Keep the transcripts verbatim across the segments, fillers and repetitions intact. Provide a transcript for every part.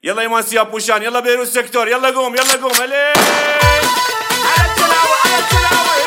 يلا ايمان سياب بوشان، يلا بيروت سيكتور، يلا قوم يلا قوم هلي على التلاوة على التلاوة.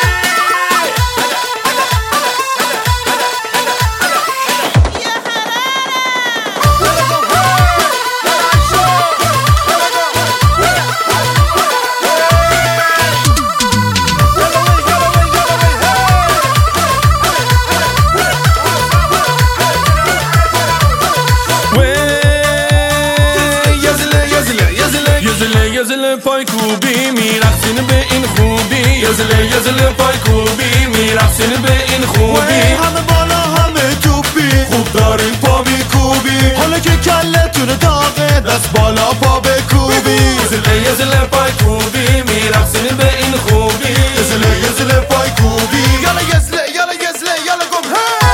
یزل پای کوبی میرقصین به این خوبی، یزل یزل پای کوبی میرقصین به این خوبی. همه بالا همه توپی، خوب داریم پا میکوبی، حالا که کلتون داغه دست بالا پا بکوبی. یزل یزل پای کوبی میرقصین به این خوبی، یزل یزل پای کوبی. یالا یزله یالا یزله یالا گم هی.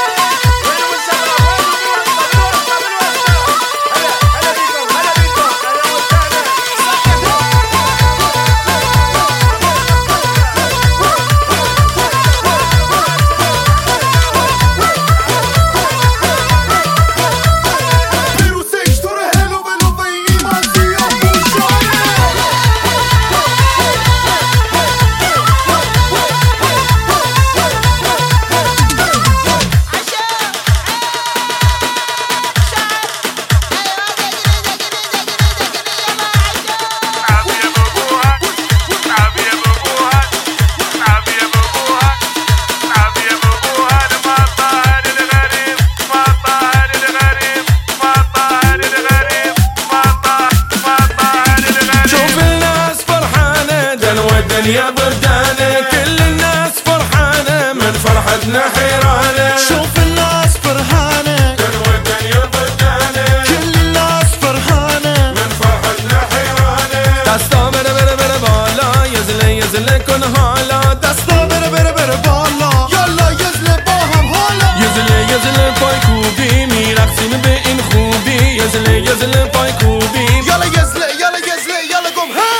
الدنيا بردانة كل الناس فرحانة من فرحتنا حيرانة. شوف الناس فرحانة دنوى الدنيا بردانة كل الناس فرحانة من فرحتنا حيرانة. دستا بره بره بره بالا يزله يزله كن حالا، دستا بره بره بره بالا يلا يزله با هم حالا. يزله يزله پای کوبی میرقصین به این خوبی، يزله يزله پای کوبی. يلا يزله يلا يزله يلا قم هي.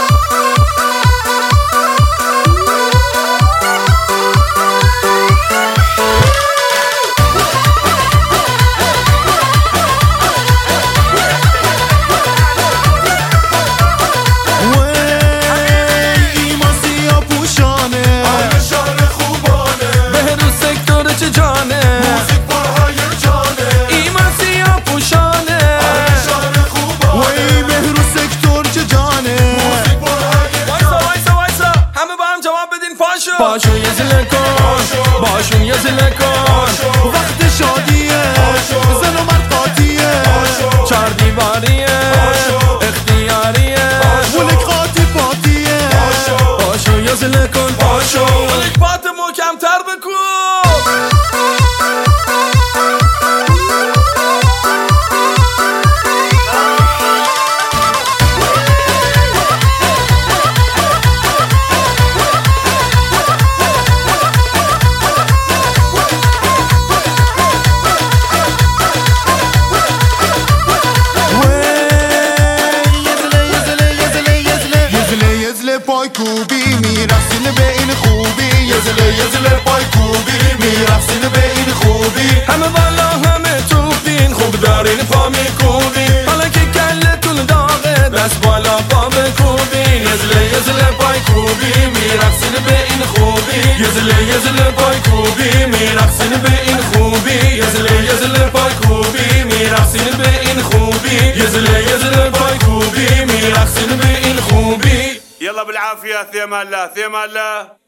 باشون یزله کن باشون یزله کن، وقت شادیه زن و مرد قاطیه، چار دیواریه اختیاریه ولک قاطی پاتیه. باشون یزله کن باشون ولک پات محکم‌تر بکن. پای کوبی میرقصین به این خوبی، یزله یزله پای کوبی میرقصین به این خوبی. همه بالا همه توپین خوب دارین پا میکوبین، حالا که کلتون داغه دست بالا پا بکوبین. یزله یزله پای کوبی میرقصین به این خوبی، یزله یزله پای کوبی میرقصین به این خوبی، یزله یزله پای کوبی میرقصین به این خوبی، یزله یزله پای کوبی میرقصین به این خوبی. يلا بالعافية ثيما الله ثيما الله.